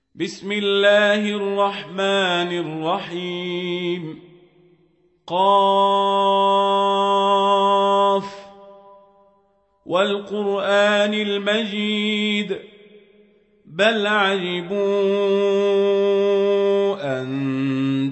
بسم الله الرحمن الرحيم. قاف والقرآن المجيد بل عجبوا أن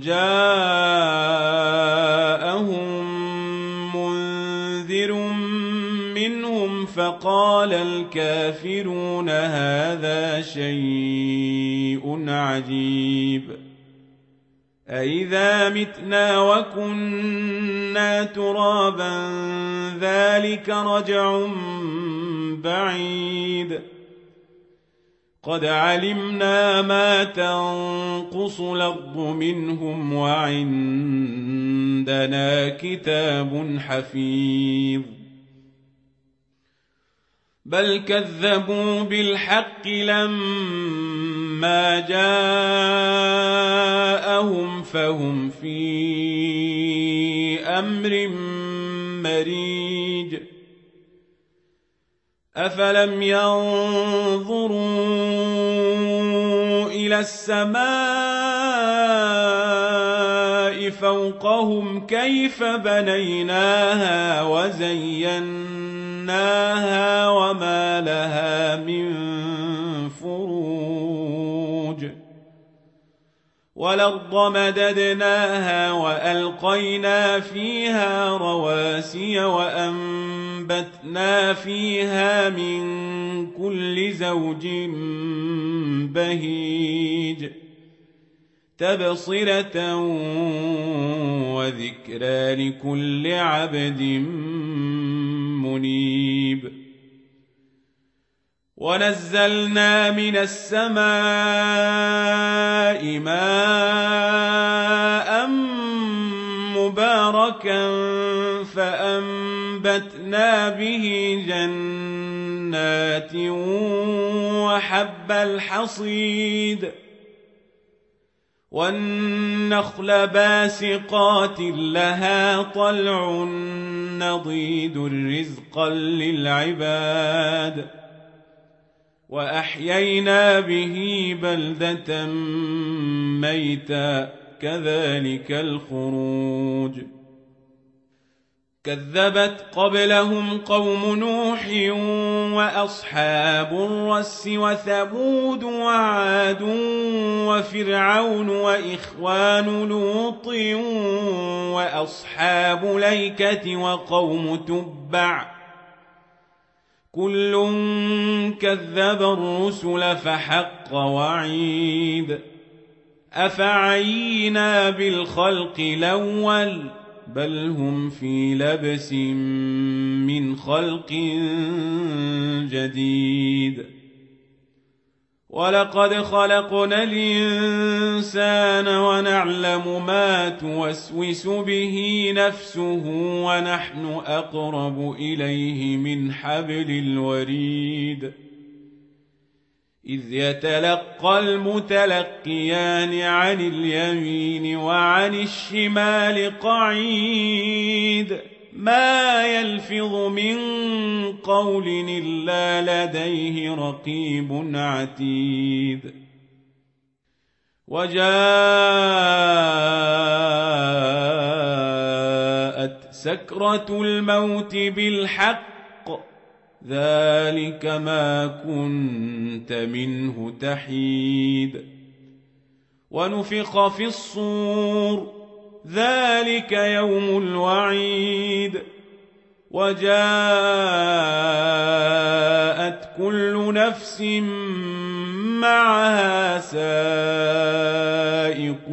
جاءهم منذر منهم فقال الكافرون هذا شيء عجيب أإذا متنا وكنا ترابا ذلك رجع بعيد قد علمنا ما تنقص الأرض منهم وعندنا كتاب حفيظ بل كذبوا بالحق لما جاءهم فهم في أمر مريج أفلم ينظروا إلى السماء فوقهم كيف بنيناها وزيناها وما لها من فروج والأرض مددناها وألقينا فيها رواسي وأنبتنا فيها من كل زوج بهيج تبصرة وذكرى لكل عبد منيب ونزلنا من السماء ماء مباركا فأنبتنا به جنات وحب الحصيد والنخل باسقات لها طلع نضيد رزقا للعباد وأحيينا به بلدة ميتا كذلك الخروج كذبت قبلهم قوم نوح وأصحاب الرس وثمود وعاد وفرعون وإخوان لوط وأصحاب الأيكة وقوم تبع كل كذب الرسل فحق وعيد أفعينا بالخلق الأول بل هم في لبس من خلق جديد ولقد خلقنا الإنسان ونعلم ما توسوس به نفسه ونحن أقرب إليه من حبل الوريد إذ يتلقى المتلقيان عن اليمين وعن الشمال قعيد ما يلفظ من قول إلا لديه رقيب عتيد وجاءت سكرة الموت بالحق ذلك ما كنت منه تحيد ونفخ في الصور ذلك يوم الوعيد وجاءت كل نفس معها سائق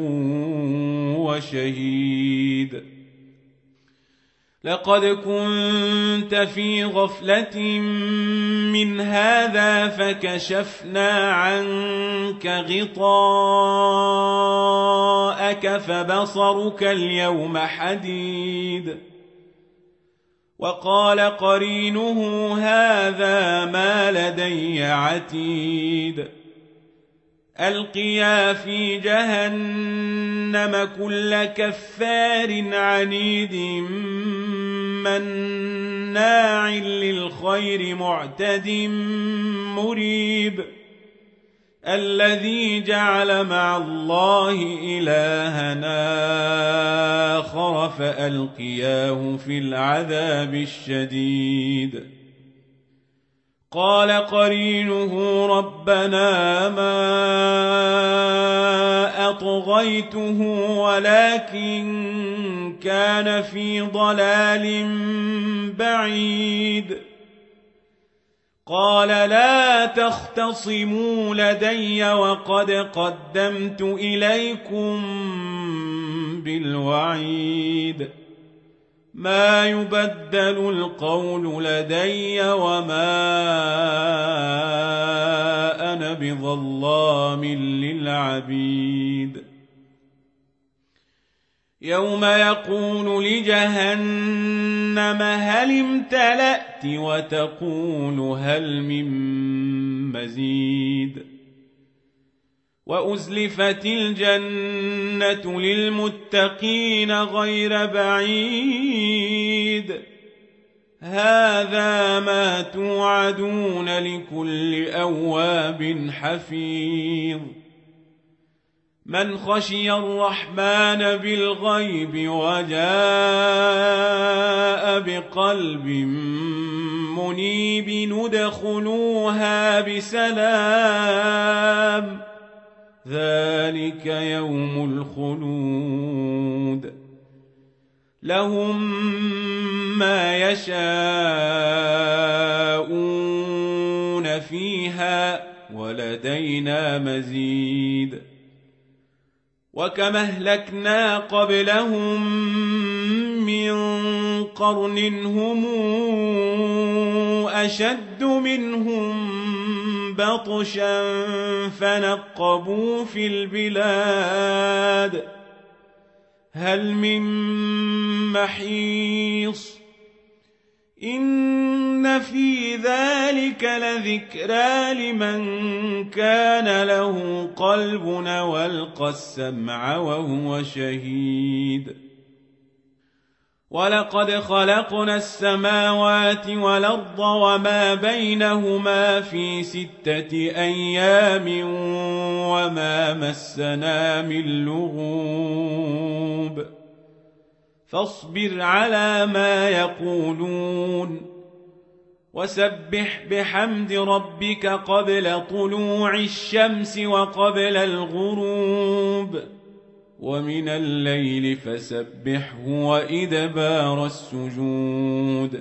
وشهيد لقد كنت في غفلة من هذا فكشفنا عنك غطاءك فبصرك اليوم حديد وقال قرينه هذا ما لدي عتيد ألقيا في جهنم كل كفار عنيد مناع للخير معتد مريب الذي جعل مع الله إلهنا آخر فألقياه في العذاب الشديد قال قرينه ربنا ما أطغيته ولكن كان في ضلال بعيد قال لا تختصموا لدي وقد قدمت إليكم بالوعيد ما يبدل القول لدي وما أنا بظلام للعبيد يوم يقول لجهنم هل امتلأت وتقول هل من مزيد وأزلفت الجنة للمتقين غير بعيد هذا ما توعدون لكل أواب حفيظ من خشي الرحمن بالغيب وجاء بقلب منيب ندخلوها بسلام ذلك يوم الخلود لهم ما يشاءون فيها ولدينا مزيد وكم أهلكنا قبلهم من قرن هم أشد منهم بطشا فنقبوا في البلاد هل من محيص إن في ذلك لذكرى لمن كان له قلب والقى السمع وهو شهيد ولقد خلقنا السماوات والأرض وما بينهما في 6 أيام وما مسنا من لغوب فاصبر على ما يقولون وسبح بحمد ربك قبل طلوع الشمس وقبل الغروب ومن الليل فسبحه وإدبار السجود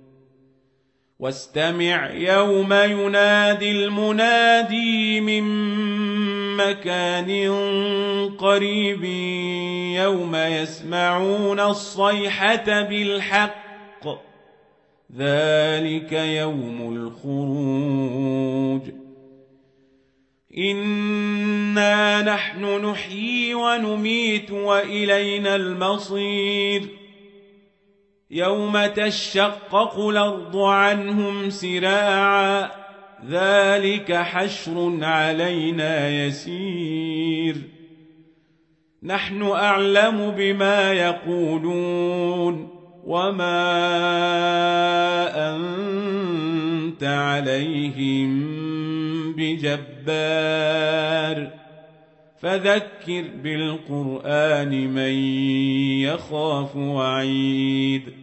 واستمع يوم ينادي المنادي من مكان قريب يوم يسمعون الصيحة بالحق ذلك يوم الخروج إنا نحن نحيي ونميت وإلينا المصير يوم تشقق الأرض عنهم سراعا ذلك حشر علينا يسير نحن أعلم بما يقولون وما أنت عليهم بجبار فذكر بالقرآن من يخاف وعيد